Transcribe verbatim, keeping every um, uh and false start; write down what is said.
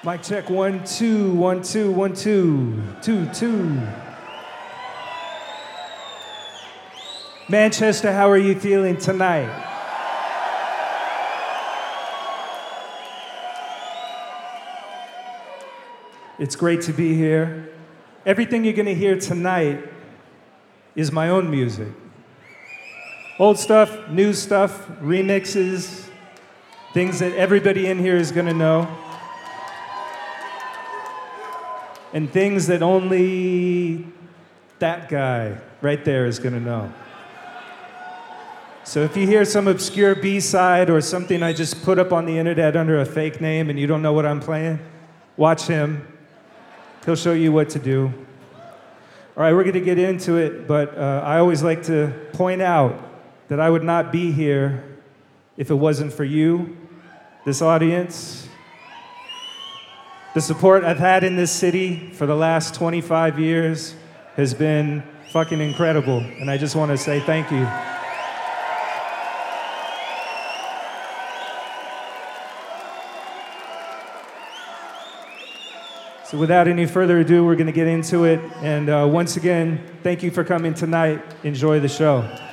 Mic check, one, two, one, two, one, two, two, two. Manchester, how are you feeling tonight? It's great to be here. Everything you're gonna hear tonight is my own music. Old stuff, new stuff, remixes, things that everybody in here is gonna know. And things that only that guy right there is gonna know. So if you hear some obscure B-side or something I just put up on the internet under a fake name and you don't know what I'm playing, watch him. He'll show you what to do. All right, we're gonna get into it, but uh, I always like to point out that I would not be here if it wasn't for you, this audience. The support I've had in this city for the last twenty-five years has been fucking incredible, and I just want to say thank you. So without any further ado, we're going to get into it, and uh, once again, thank you for coming tonight. Enjoy the show.